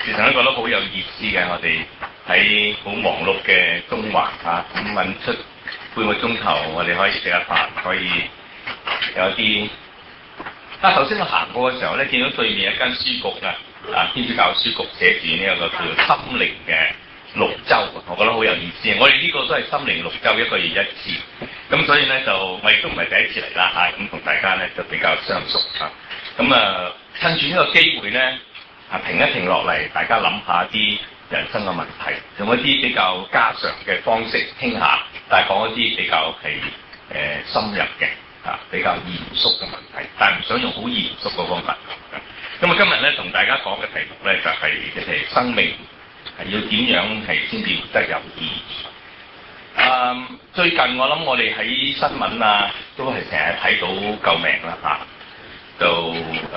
其實都覺得好有意思嘅。我哋喺好忙碌嘅中環咁揾出半個鐘頭，我哋可以食下飯，可以有啲。頭先我行過嘅時候咧，見到對面一間書局天主教書局寫住呢一個叫做心靈嘅綠洲，我覺得好有意思。我哋呢個都係心靈綠洲，一個月一次，咁所以咧就我亦都唔係第一次嚟啦咁同大家咧就比較相熟咁趁住呢個機會咧停一停落嚟，大家諗下啲人生嘅問題，用一啲比較家常嘅方式傾下，但係講一啲比較係深入嘅比較嚴肅嘅問題，但係唔想用好嚴肅嘅方法。咁今日咧同大家講嘅題目咧就係生命係要點樣係先至活得有意義。最近我諗我哋喺新聞都係成日睇到救命啦就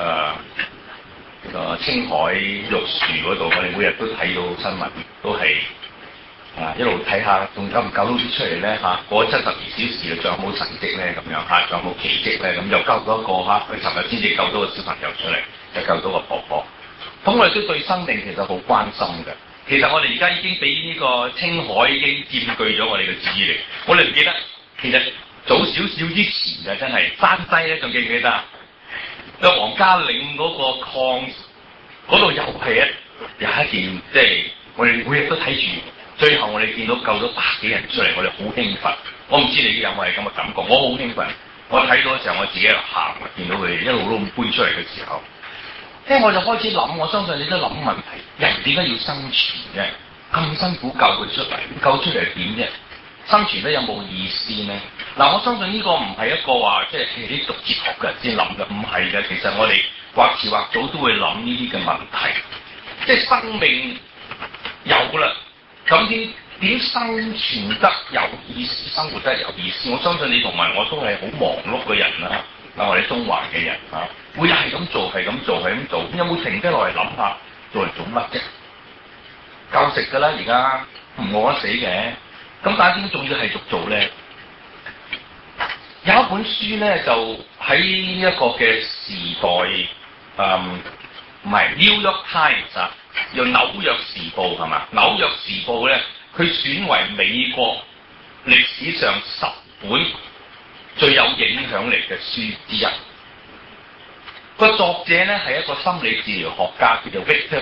青海玉樹嗰度，我哋每日都睇到新聞，都係一路睇下仲救唔救到啲出嚟咧過咗72小時仲有冇神蹟咧咁樣仲有冇奇蹟咧咁，又救到一個佢尋日先至救到個小朋友出嚟，又救到個婆婆。咁我哋都對生命其實好關心嘅。其實我哋而家已經俾呢個青海已經佔據咗我哋嘅注意力。我哋唔記得，其實早少少之前真係山西咧，仲記唔記得黃家嶺嗰個礦嗰度又係有一件，即係我哋每日都睇住，最後我哋見到救咗百幾人出嚟，我哋好興奮。我唔知你有冇係咁嘅感覺，我好興奮。我睇到嘅時候，我自己喺度喊，見到佢哋一路都咁搬出嚟嘅時候，我就開始諗，我相信你都諗問題，人點解要生存啫？咁辛苦救佢出嚟，救出嚟係點啫？生存得有冇意思呢？我相信呢個唔係一個話即係啲讀哲學嘅人先諗嘅，唔係嘅。其實我哋或遲或早都會諗呢啲嘅問題，即係生命有啦，咁點生存得有意思，生活得有意思？我相信你同埋我都係好忙碌嘅人啦，我哋中環嘅人會係咁做，係咁做，係咁做，有冇停低落嚟諗下做嚟做乜啫？夠食㗎啦，而家唔餓得死嘅。咁但係點解仲要係續做咧？有一本書咧，就喺一個嘅時代，唔係 New York Times 叫紐約時報係嘛？紐約時報咧，佢選為美國歷史上10本最有影響力嘅書之一。個作者咧係一個心理治療學家，叫做 Viktor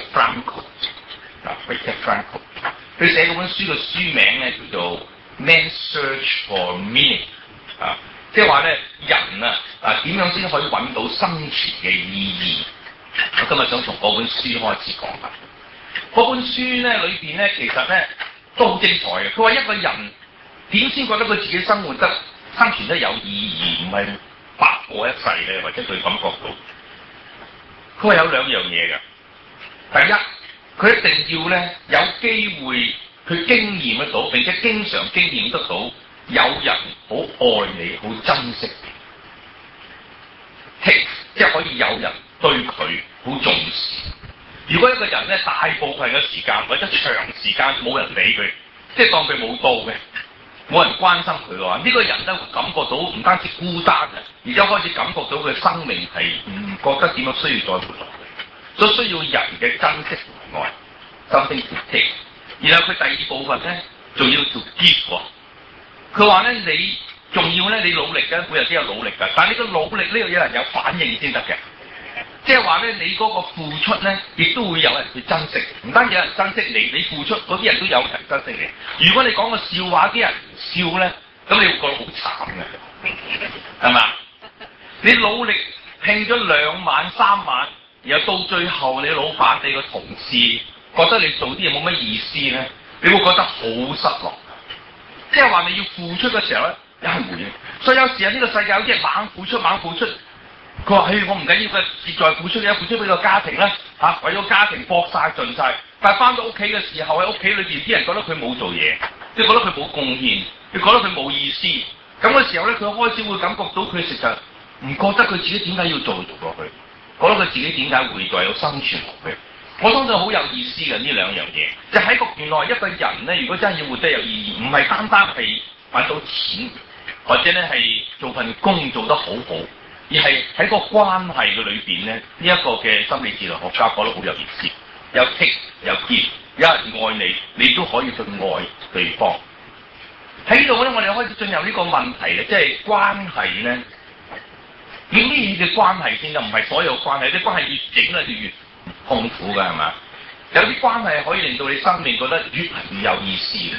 Frankl。Viktor Frankl， 佢寫嗰本書嘅書名咧叫做《Man's Search for Meaning》即係話咧人點樣先可以揾到生存嘅意義？我今日想從嗰本書開始講下。嗰本書咧裏邊咧其實咧都好精彩嘅。佢話一個人點先覺得佢自己生存得有意義，唔係白過一世咧，或者佢感覺到。佢話有兩樣嘢嘅。第一，佢一定要咧有機會，佢經驗得到，並且經常經驗得到有人好愛你，好珍惜你，即係可以有人對佢好重視。如果一個人咧大部分嘅時間或者長時間冇人理佢，即係當佢冇到嘅，冇人關心佢嘅話，呢個人咧會感覺到唔單止孤單嘅，而且開始感覺到佢生命係唔覺得點樣需要再活落去，所以需要人嘅珍惜同愛。something to take。然後佢第二部分咧，仲要做 give。佢話咧，你仲要咧，你努力嘅，每日都有努力嘅，但係你個努力呢個有人有反應先得嘅。即係話咧，你嗰個付出咧，亦都會有人去珍惜。唔單止有人珍惜你，你付出嗰啲人都有人珍惜你。如果你講個笑話，啲人唔笑咧，咁你會覺得好慘嘅，係嘛？你努力拼咗2晚3晚，然後到最後你老闆、你個同事覺得你做啲嘢冇乜意思咧，你會覺得好失落。即係話你要付出嘅時候咧，有人回應。所以有時呢個世界有啲人猛付出。佢話：我唔緊要嘅，再付出嘅，付出俾個家庭咧為咗家庭搏晒盡晒。但係翻到屋企嘅時候，喺屋企裏邊啲人覺得佢冇做嘢，即係覺得佢冇貢獻，你覺得佢冇意思。咁嘅時候咧，佢開始會感覺到佢其實唔覺得佢自己點解要做落去，覺得佢自己點解會再有生存落去。我相信好有意思嘅呢兩樣嘢，就喺個原來一個人咧，如果真係要活得有意義，唔係單單係揾到錢，或者咧係做份工做得好好。而係喺個關係嘅裏邊咧，呢一個嘅心理治療學家講得好有意思。 有剔有結，有人愛你，你都可以去愛對方。喺呢度咧，我哋開始進入呢個問題咧，即係關係咧。點咩嘅關係先？就唔係所有關係，啲關係越整咧就越痛苦㗎，係嘛？有啲關係可以令到你生命覺得越嚟越有意思嘅。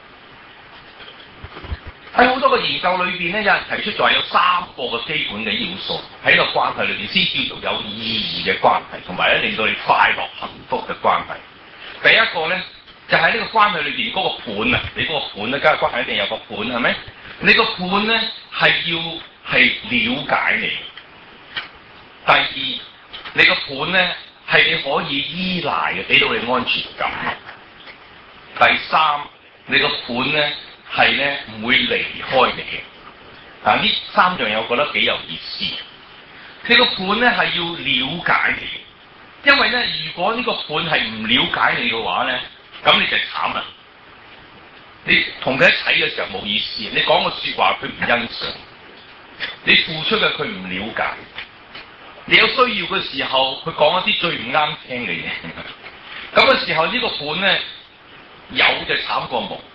喺好多個研究裏邊咧，有人提出咗有3個嘅基本嘅要素喺個關係裏邊先叫做有意義嘅關係，同埋咧令到你快樂幸福嘅關係。第一個咧就係呢個關係裏邊嗰個伴啊，你嗰個伴咧，梗係關係一定有個伴係咪？你個伴咧係了解你。第二，你個伴咧係你可以依賴嘅，俾到你安全感。第三，你個伴咧係咧唔會離開你嘅。呢3樣嘢我覺得幾有意思。你個伴咧係要了解你，因為咧如果呢個伴係唔了解你嘅話咧，咁你就慘啦。你同佢一齊嘅時候冇意思，你講個說話佢唔欣賞，你付出嘅佢唔了解，你有需要嘅時候佢講一啲最唔啱聽嘅嘢，咁嘅時候呢個伴咧有就慘過冇。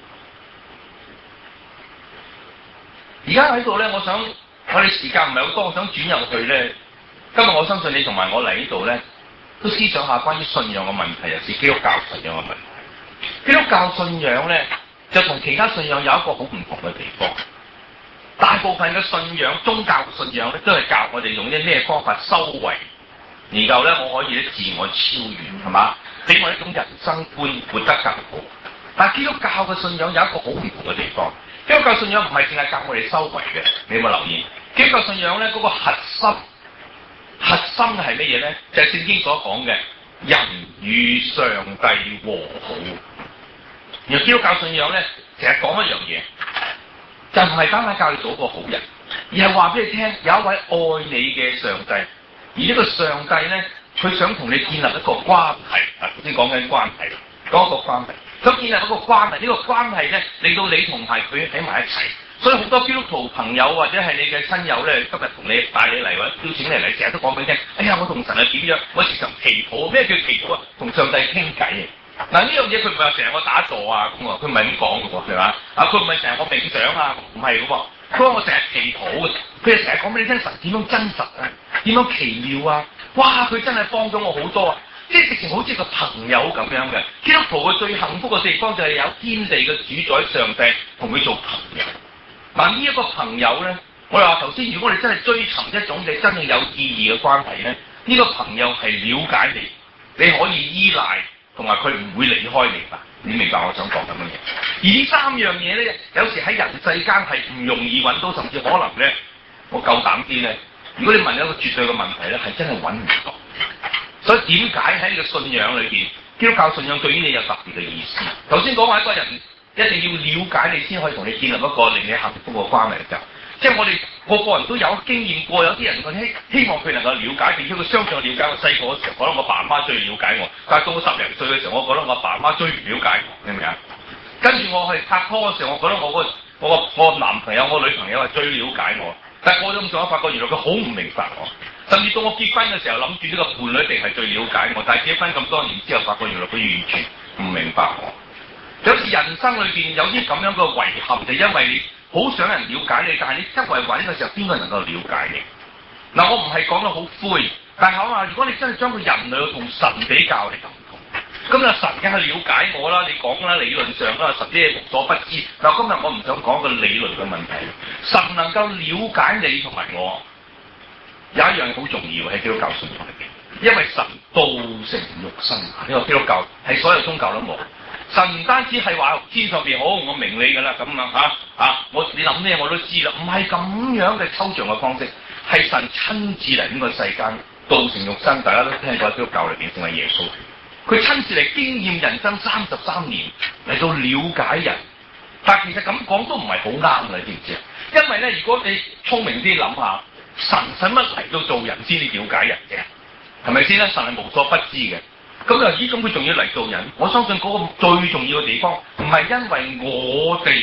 而家喺度咧，我哋時間唔係好多，我想轉入去咧。今日我相信你同埋我嚟呢度咧，都思想下關於信仰嘅問題，尤其是基督教信仰嘅問題。基督教信仰咧，就同其他信仰有一個好唔同嘅地方。大部分嘅信仰、宗教嘅信仰咧，都係教我哋用啲咩方法修為，然後咧我可以咧自我超越，係嘛？俾我一種人生觀活得更好。但係基督教嘅信仰有一個好唔同嘅地方。基督教信仰唔係淨係教我哋修為嘅，你有冇留意？基督教信仰咧嗰個核心係乜嘢咧？就係聖經所講嘅人與上帝和好。而基督教信仰咧，成日講一樣嘢，就唔係單單教你做一個好人，而係話俾你聽有一位愛你嘅上帝，而呢個上帝咧，佢想同你建立一個關係。頭先講緊關係，講一個關係。咁建立一個關係，呢個關係咧，令到你同埋佢喺埋一齊。所以好多基督徒朋友或者係你嘅親友咧，今日同你帶你嚟或者邀請你嚟，成日都講俾你聽。哎呀，我同神係點樣？我時常祈禱。咩叫祈禱啊？同上帝傾偈。嗱呢樣嘢佢唔係話成日我打坐啊咁喎，佢唔係咁講嘅喎，係嘛？佢唔係成日我冥想啊，唔係嘅喎。佢話我成日祈禱嘅，佢係成日講俾你聽神點樣真實啊，點樣奇妙啊！哇，佢真係幫咗我好多啊！即係直情好似個朋友咁樣嘅。基督徒嘅最幸福嘅地方就係有天地嘅主宰上帝同佢做朋友。嗱呢一個朋友咧，我話頭先，如果你真係追尋一種你真正有意義嘅關係咧，呢個朋友係了解你，你可以依賴，同埋佢唔會離開你吧？你明白我想講咁嘅嘢？而呢3樣嘢咧，有時喺人世間係唔容易揾到，甚至可能咧，我夠膽啲咧，如果你問一個絕對嘅問題咧，係真係揾唔到。所以點解喺你嘅信仰裏邊，基督教信仰對於你有特別嘅意思？頭先講話一個人一定要了解你先可以同你建立一個令你幸福嘅關係嘅時候，即係我哋個個人都有經驗過，有啲人佢希望佢能夠了解，並且佢相信了解。我細個嘅時候，覺得我爸媽最了解我，但係到我10零歲嘅時候，我覺得我爸媽最唔了解我，明唔明啊？跟住我去拍拖嘅時候，我覺得我個男朋友、我女朋友係最了解我，但係過咗咁上下，發覺原來佢好唔明白我。甚至到我結婚嘅時候，諗住呢個伴侶一定係最了解我，但係結婚咁多年之後，發覺原來佢完全唔明白我。有時人生裏邊有啲咁樣嘅遺憾，就因為你好想人了解你，但係你周圍揾嘅時候，邊個能夠了解你？嗱，我唔係講得好灰，但係我話如果你真係將個人類同神比較，你就唔同。咁啊，神梗係了解我啦，你講啦，理論上啦，神啲嘢無所不知。嗱，今日我唔想講個理論嘅問題，神能夠了解你同埋我。有一樣好重要喺基督教信仰裏邊，因為神道成肉身，呢個基督教係所有宗教都冇。神唔單止係話天上邊好，我明你㗎啦咁你諗咩我都知啦，唔係咁樣嘅抽象嘅方式，係神親自嚟呢個世間道成肉身。大家都聽過基督教裏邊，淨係耶穌，佢親自嚟經驗人生33年嚟到了解人。但其實咁講都唔係好啱嘅，知唔知啊？因為咧，如果你聰明啲諗下。神使乜嚟到做人先至了解人嘅，係咪先咧？神係無所不知嘅，咁又咁佢仲要嚟做人？我相信嗰個最重要嘅地方，唔係因為我哋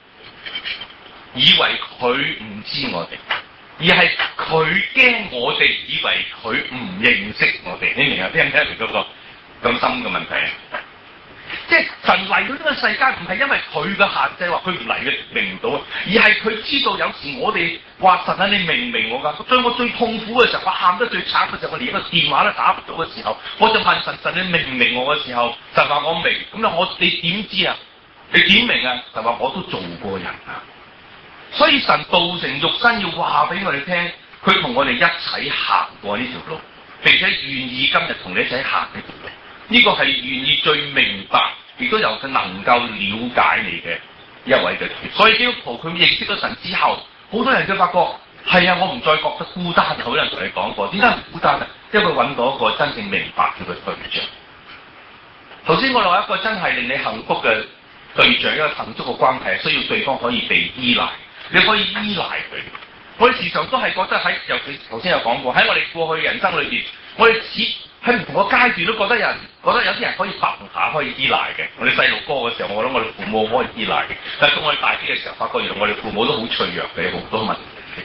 以為佢唔知我哋，而係佢驚我哋以為佢唔認識我哋。你明唔明啊？聽唔聽明嗰個？ 咁深嘅問題啊！即係神嚟到呢個世界唔係因為佢嘅限制，話佢唔嚟嘅明唔到，而係佢知道有時我哋話神啊，你明唔明我㗎？當我最痛苦嘅時候，我喊得最慘嘅時候，我連一個電話都打唔到嘅時候，我就問神：神你明唔明我嘅時候，神話我明。咁你點知啊？你點明啊？神話我都做過人啊！所以神道成肉身要話俾我哋聽，佢同我哋一齊行過呢條路，並且願意今日同你一齊行呢條路。呢個係願意最明白，亦都有佢能夠了解你嘅一位嘅。所以基督徒佢認識咗神之後，好多人都發覺係啊，我唔再覺得孤單。好多人同你講過，點解唔孤單啊？因為佢揾到一個真正明白佢嘅對象。頭先我話一個真係令你幸福嘅對象，一個幸福嘅關係，需要對方可以被依賴，你可以依賴佢。我哋時常都係覺得尤其頭先有講過，喺我哋過去人生裏邊，我哋喺唔同嘅階段都覺得有啲人可以憑下可以依賴嘅。我哋細路哥嘅時候，我諗我哋父母可以依賴嘅，但係到我哋大啲嘅時候，發覺原來我哋父母都好脆弱嘅，好多問題。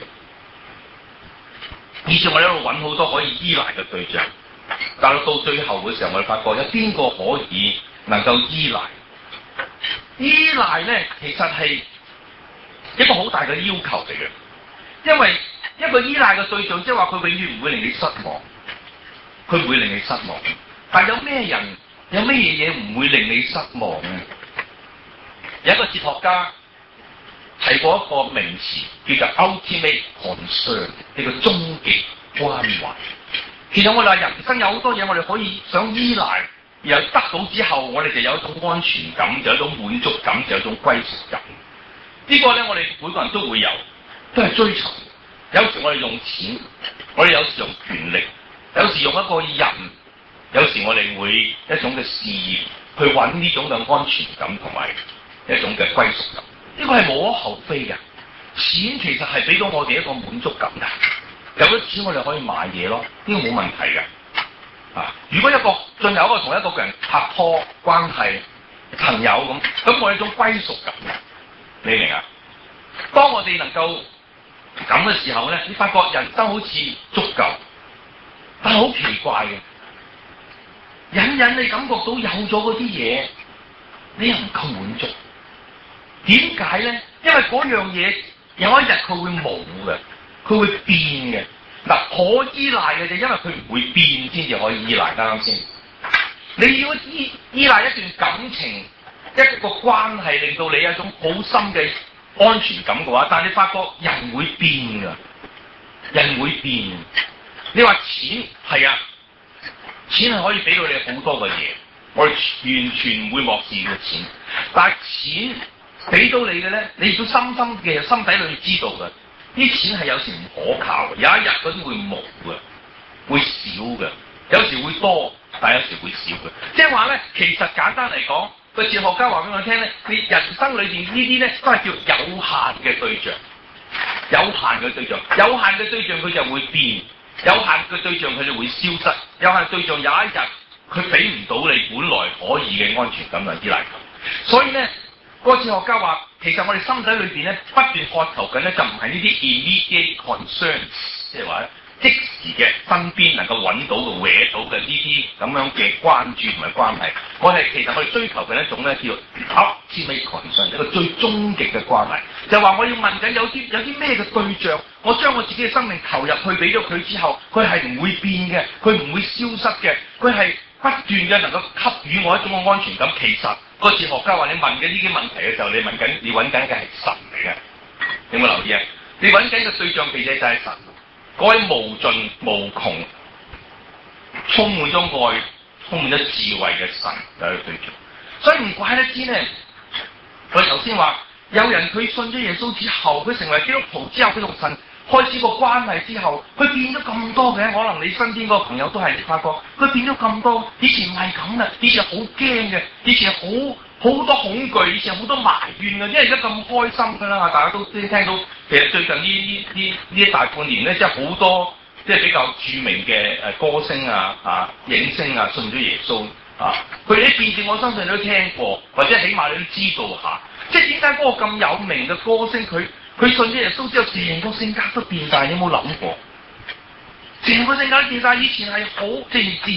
以前我哋一路揾好多可以依賴嘅對象，但係到最後嘅時候，我哋發覺有邊個可以能夠依賴？依賴咧，其實係一個好大嘅要求嚟嘅，因為一個依賴嘅對象，即係話佢永遠唔會令你失望。佢唔會令你失望，但係有咩人有咩嘢唔會令你失望咧？有一個哲學家提過一個名詞叫做 ultimate concern， 呢個終極關懷。其實我哋話人生有好多嘢，我哋可以想依賴，然後得到之後，我哋就有一種安全感，就有一種滿足感，就有一種歸屬感。呢個咧，我哋每個人都會有，都係追求。有時我哋用錢，我哋有時用權力。有時用一個人，有時我哋會一種嘅事業去揾呢種嘅安全感同埋一種嘅歸屬感，呢個係無可厚非嘅。錢其實係俾到我哋一個滿足感嘅，有咗錢我哋可以買嘢咯，呢個冇問題嘅。啊，如果進入一個同一個人拍拖關係朋友咁我有一種歸屬感嘅，你明啊？當我哋能夠咁嘅時候咧，你發覺人生好似足夠。但係好奇怪嘅，隱隱你感覺到有咗嗰啲嘢，你又唔夠滿足。點解咧？因為嗰樣嘢有一日佢會冇嘅，佢會變嘅。嗱，可依賴嘅就因為佢唔會變先至可以依賴，啱啱先？你要依賴一段感情，一個關係，令到你有一種好深嘅安全感嘅話，但係你發覺人會變㗎，人會變。你話錢係啊，錢係可以俾到你好多嘅嘢，我哋完全唔會漠視嘅錢。但係錢俾到你嘅咧，你亦都深深嘅心底裏面知道嘅，啲錢係有時唔可靠嘅，有一日嗰啲會冇嘅，會少嘅，有時會多，但係有時會少嘅。即係話咧，其實簡單嚟講，個哲學家話俾我聽咧，你人生裏邊呢啲咧都係叫有限嘅對象，有限嘅對象，有限嘅對象佢就會變。有限嘅對象佢就會消失，有限對象有一日佢俾唔到你本來可以嘅安全感同依賴感，所以咧，個哲學家話，其實我哋心底裏邊咧不斷渴求緊咧，就唔係呢啲 immediate concerns， 即係話咧即時嘅身邊能夠揾到嘅搲到嘅呢啲咁樣嘅關注同埋關係，其實我哋追求嘅一種咧叫 ultimate concern， 一個最終極嘅關係，就話我要問緊有啲咩嘅對象。我將我自己嘅生命投入去俾咗佢之後，佢係唔會變嘅，佢唔會消失嘅，佢係不斷嘅能夠給予我一種嘅安全感。其實個哲學家話你問緊呢啲問題嘅時候，你揾緊嘅係神嚟嘅，有冇留意啊？你揾緊嘅對象其實就係神，嗰位無盡無窮、充滿咗愛、充滿咗智慧嘅神就係對象。所以唔怪得知咧，我頭先話有人佢信咗耶穌之後，佢成為基督徒之後，佢同神開始個關係之後，佢變咗咁多嘅。可能你身邊嗰個朋友都係發覺佢變咗咁多，以前唔係咁嘅，以前好驚嘅，以前好多恐懼，以前好多埋怨嘅，因為而家咁開心㗎啦，大家都聽到。其實最近呢一大半年咧，即係好多即係比較著名嘅歌星影星信咗耶穌佢哋啲見證，我相信你都聽過，或者起碼你都知道下。即係點解嗰個咁有名嘅歌星，佢信咗耶穌之後，成個性格都變晒？你有冇諗過？成個性格都變晒，以前係好正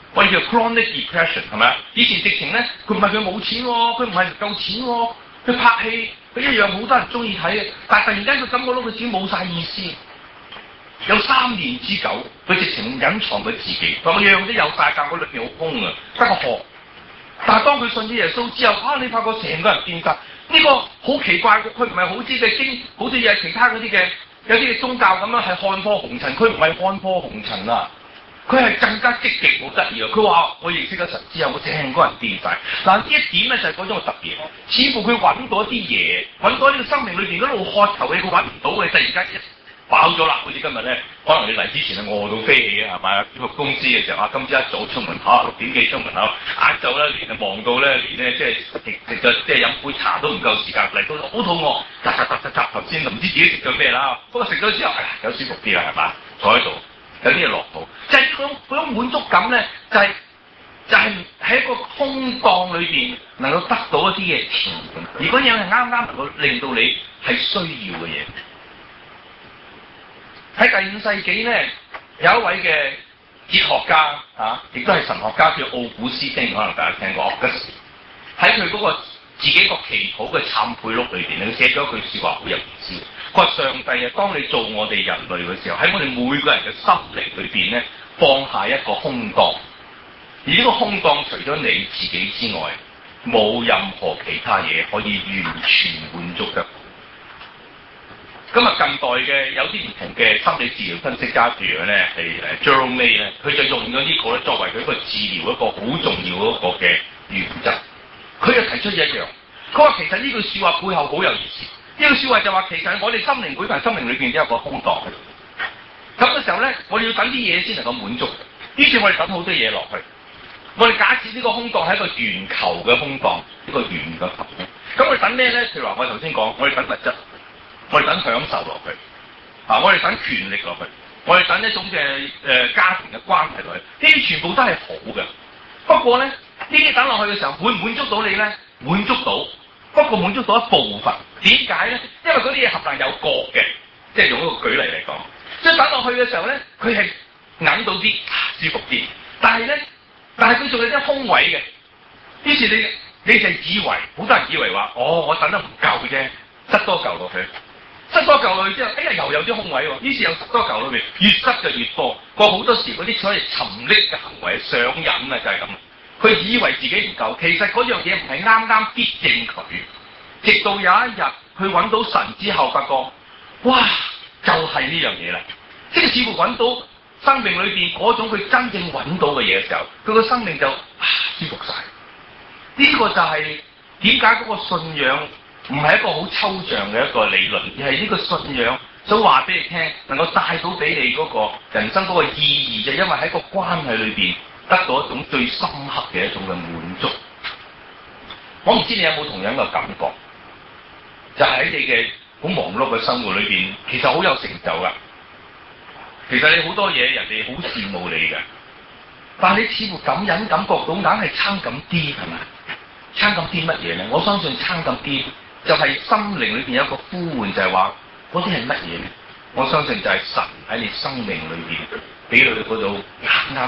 我哋叫 chronic depression 係咪啊？以前直情咧，佢唔係佢冇錢喎，佢唔係唔夠錢喎，佢拍戲佢一樣好多人中意睇嘅，但係突然間佢感覺到佢自己冇晒意思，有3年之久，佢直情隱藏佢自己，佢樣都有晒，但佢裏面好空啊，得個殼。但係當佢信咗耶穌之後，你發覺成個人變晒，呢個好奇怪，佢唔係好似嘅經，好似有其他嗰啲嘅有啲嘅宗教咁樣係看破紅塵，佢唔係看破紅塵啊。佢係更加積極，好得意啊！佢話：我認識咗神之後，我成個人變晒。嗱，呢一點咧就係嗰種特別，似乎佢揾到一啲嘢，揾到呢個生命裏邊嗰度渴求嘅，佢揾唔到嘅，突然間一飽咗啦！好似今日咧，可能你嚟之前係餓到飛起啊，係咪啊？去公司嘅時候啊，今朝一早出門口6點幾出門口，晏晝咧連忙到咧連咧即係食咗即係飲杯茶都唔夠時間嚟到好肚餓，嗒頭先唔知自己食咗咩啦，不過食咗之後，有舒服啲啦，係嘛？坐喺度。有啲嘢落肚，就係嗰種滿足感咧，就係喺一個空檔裏邊能夠得到一啲嘢填滿，而嗰樣係啱啱能夠令到你係需要嘅嘢。喺第5世紀咧，有一位嘅哲學家亦都係神學家，叫奧古斯丁，可能大家聽過嘅。喺佢嗰個自己個祈禱嘅懺悔錄裏邊咧，佢寫咗一句説話好有意思。佢話：上帝啊，當你做我哋人類嘅時候，喺我哋每個人嘅心靈裏邊咧，放下一個空檔，而呢個空檔除咗你自己之外，冇任何其他嘢可以完全滿足得。咁啊，近代嘅有啲唔同嘅心理治療分析家，譬如咧係Jerome May咧，佢就用咗呢個咧作為佢一個治療一個好重要嗰個嘅原則。佢就提出一樣，佢話其實呢句説話背後好有意思。呢句説話就話其實我哋心靈每個人生命裏邊都有個空檔喺度。咁嘅時候咧，我哋要等啲嘢先能夠滿足。於是我哋等好多嘢落去。我哋假設呢個空檔係一個圓球嘅空檔，一個圓嘅球。咁我哋等咩咧？譬如話我頭先講，我哋等物質，我哋等享受落去，我哋等權力落去，我哋等一種嘅家庭嘅關係落去。呢啲全部都係好嘅。不過咧，呢啲等落去嘅時候，滿唔滿足到你咧？滿足到，不過滿足到一部分。點解咧？因為嗰啲嘢合能有角嘅，即係用一個舉例嚟講。即係等落去嘅時候咧，佢係硬到啲，舒服啲。但係佢仲有啲空位嘅。於是你就以為，好多人以為話，我等得唔夠啫，塞多嚿落去。塞多嚿落去之後，又有啲空位喎。於是又塞多嚿裏邊，越塞就越多。好多時嗰啲所謂沉溺嘅行為、上癮啊，就係咁。佢以為自己唔夠，其實嗰樣嘢唔係啱啱必正佢。直到有一日，佢揾到神之後，發覺，哇，就係呢樣嘢啦！即係似乎揾到生命裏邊嗰種佢真正揾到嘅嘢嘅時候，佢個生命就舒服晒。呢個就係點解嗰個信仰唔係一個好抽象嘅一個理論，而係呢個信仰想話俾你聽，能夠帶到俾你嗰個人生嗰個意義，就因為喺個關係裏邊得到一種最深刻嘅一種嘅滿足。我唔知你有冇同樣嘅感覺？就喺你嘅好忙碌嘅生活裏邊，其實好有成就噶。其實你好多嘢人哋好羨慕你嘅，但係你似乎感覺到硬係差咁啲，係咪？差咁啲乜嘢咧？我相信差咁啲就係心靈裏邊有一個呼喚，就係話嗰啲係乜嘢咧？我相信就係神喺你生命裏邊俾你嗰度啱，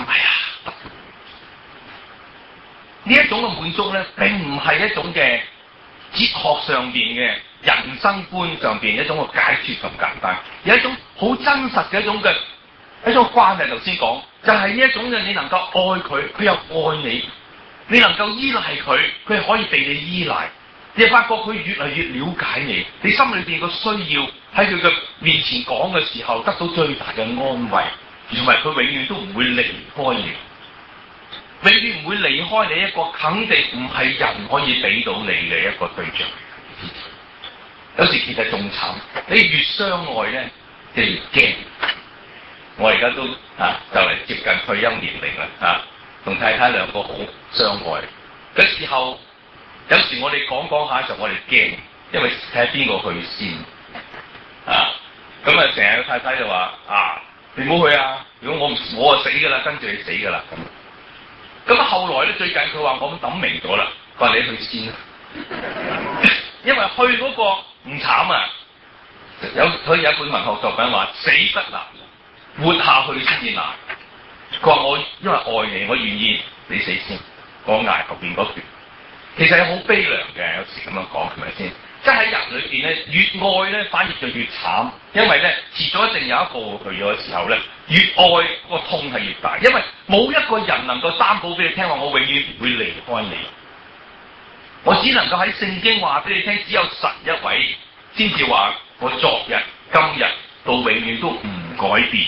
呢一種嘅滿足咧，並唔係一種嘅哲學上邊嘅人生觀上邊一種嘅解決咁簡單，有一種好真實嘅一種關係。頭先講就係呢一種嘅，你能夠愛佢，佢又愛你。你能夠依賴佢，佢係可以被你依賴。你發覺佢越嚟越了解你，你心裏邊個需要喺佢嘅面前講嘅時候，得到最大嘅安慰，同埋佢永遠都唔會離開你，永遠唔會離開你一個肯定唔係人可以俾到你嘅一個對象。有時其實仲慘，你越相愛咧，就越驚。我而家都就嚟接近退休年齡啦，同太太兩個好相愛嘅時候，有時我哋講下就我哋驚，因為睇下邊個去先咁成日個太太就話你唔好去啊！如果我就死㗎啦，跟住你死㗎啦咁。後來咧，最近佢話我諗明咗啦，話你去先啦，因為去嗰個唔慘啊！佢有一本文學作品話死不難，活下去先至難。 佢話我因為愛你，我願意你死先，我捱後邊嗰段。其實係好悲涼嘅，有時咁樣講係咪先？即係喺人裏邊咧，越愛咧反而就越慘，因為咧遲早一定有一個去咗嘅時候咧，越愛個痛係越大，因為冇一個人能夠擔保俾你聽話，我永遠唔會離開你。我只能夠喺聖經話俾你聽，只有神一位先至話我昨日、今日到永遠都唔改變。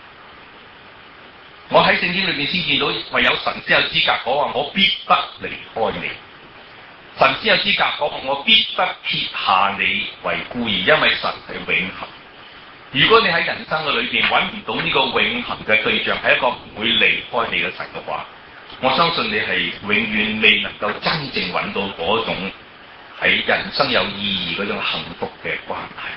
我喺聖經裏邊先見到，唯有神先有資格講話，我必不離開你。神先有資格講話，我必不撇下你為孤兒，因為神係永恆。如果你喺人生嘅裏邊揾唔到呢個永恆嘅對象，係一個唔會離開你嘅神嘅話，我相信你係永遠未能夠真正揾到嗰種喺人生有意義嗰種幸福嘅關係。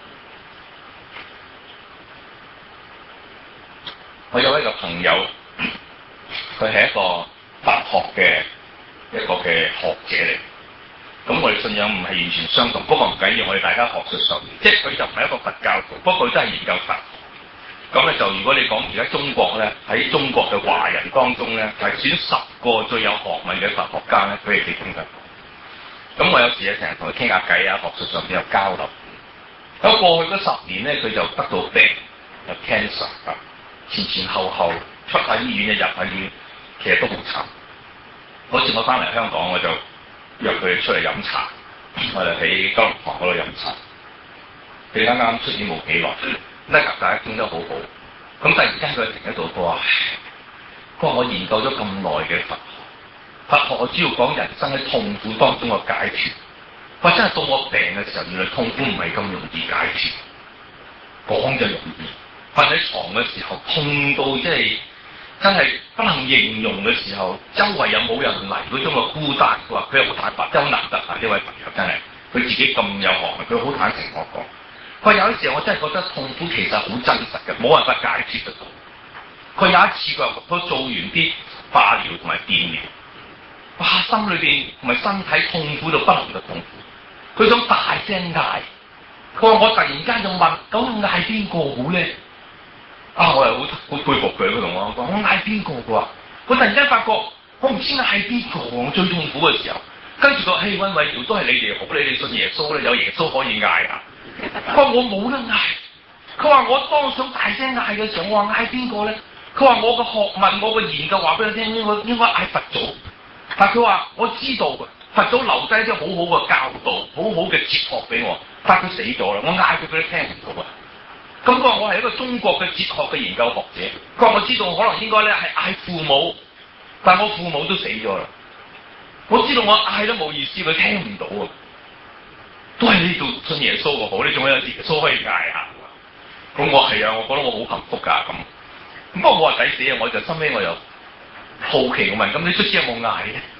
我有一個朋友，佢係一個佛學嘅一個嘅學者嚟。咁我哋信仰唔係完全相同，不過唔緊要，我哋大家學術上，即係佢就唔係一個佛教徒，不過佢都係研究佛。咁咧就如果你講而家中國咧，喺中國嘅華人當中咧，係選10個最有學問嘅佛學家咧，佢係其中嘅。咁我有時咧成日同佢傾下偈啊，學術上邊有交流。咁過去嗰10年咧，佢就得到病，有 cancer 啊，前後出下醫院，入下醫院，其實都好慘。嗰次我翻嚟香港，我就約佢出嚟飲茶，我哋喺九龍塘嗰度飲茶。佢啱啱出院冇幾耐，大家傾得好好。咁突然間佢停喺度，佢話我研究咗咁耐嘅佛學，佛學我主要講人生喺痛苦當中嘅解決。哇！真係到我病嘅時候，原來痛苦唔係咁容易解決，講就容易，瞓喺床嘅時候痛到即係真係不能形容嘅時候，周圍又冇人嚟嗰種嘅孤單。佢話佢又好坦白，真係好難得啊！呢位朋友真係佢自己咁有學問，佢好坦誠我講。佢話有啲時候我真係覺得痛苦其實好真實嘅，冇辦法解決得到。佢有一次佢話佢做完啲化療同埋電療，哇！心裏邊同埋身體痛苦到不能嘅痛苦。佢想大聲嗌，佢話我突然間就問：咁嗌邊個好咧？啊！我又好佩服佢，佢同我講：我嗌邊個？佢話我突然間發覺我唔知嗌邊個，我最痛苦嘅時候。跟住個氣溫位調都係你哋好，你哋信耶穌咧，有耶穌可以嗌啊！佢話我冇得嗌。佢話我當想大聲嗌嘅時候，我話嗌邊個咧？佢話我個學問，我個研究話俾佢聽，應該嗌佛祖。但佢話我知道佛祖留低啲好好嘅教導，好好嘅哲學俾我，但佢死咗啦。我嗌佢都聽唔到啊！咁佢話我係一個中國嘅哲學嘅研究學者。佢話我知道可能應該咧係嗌父母，但我父母都死咗啦。我知道我嗌都冇意思，佢聽唔到啊！都係你做信耶穌嘅好，你仲有耶穌可以嗌下。咁我係啊，我覺得我好幸福㗎咁。不過我話抵死啊！我就心尾我又好奇，我問：咁你卒之有冇嗌咧？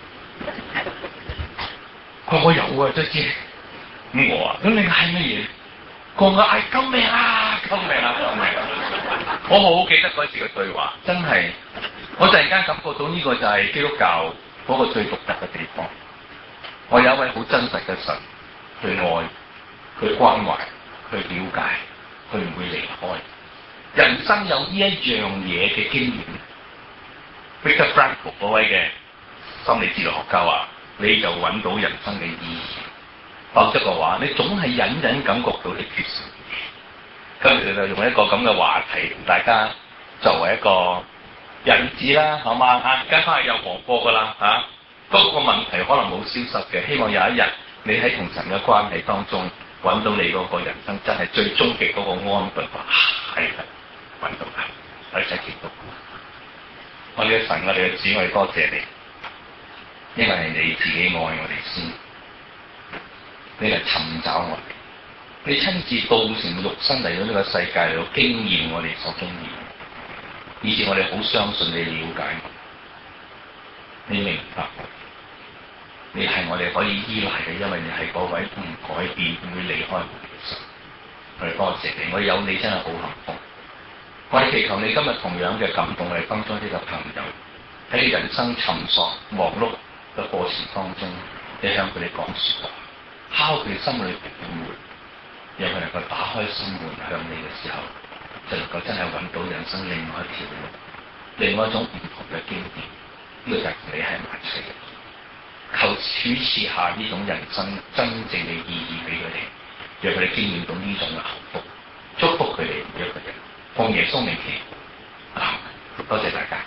佢話我有啊，卒之。咁我話：咁你嗌乜嘢？佢話我嗌救命啊！救命啊！救命啊！我好記得嗰時嘅對話，真係我突然間感覺到呢個就係基督教嗰個最獨特嘅地方。我有一位好真實嘅神，去愛，去關懷，去了解，佢唔會離開。人生有呢一樣嘢嘅經驗。Viktor Frankl 嗰位嘅心理治療學家話：你就揾到人生嘅意義。否則嘅話，你總係隱隱感覺到你缺少。跟住就用一個咁嘅話題，大家作為一個引子啦，好嘛？而家翻去有黃波噶啦嚇，不過個問題可能冇消失嘅。希望有一日你喺同神嘅關係當中揾到你嗰個人生真係最終極嗰個安頓。係啦，揾到啦，我哋一齊祈禱。我哋嘅神，我哋嘅主，我哋多謝你，因為係你自己愛我哋先，你嚟尋找我哋，你親自道成肉身嚟到呢個世界嚟到經驗我哋所經驗，以致我哋好相信你了解我，你明白我，你係我哋可以依賴嘅，因為你係嗰位唔改變、唔會離開我哋嘅神。我哋多謝你，我有你真係好幸福。我哋祈求你今日同樣嘅感動，我哋當中呢個朋友喺你人生尋索忙碌嘅過程當中，你向佢哋講說話，敲佢哋心裏邊嘅門，讓佢能夠打開心門向你嘅時候，就能夠真係揾到人生另外一條路。 另外一種唔同嘅經驗，呢個就係同你喺埋一齊。求主賜下呢種人生真正嘅意義俾佢哋，讓佢哋經驗到呢種嘅幸福，祝福佢哋每一個人。奉耶穌名祈，多謝大家。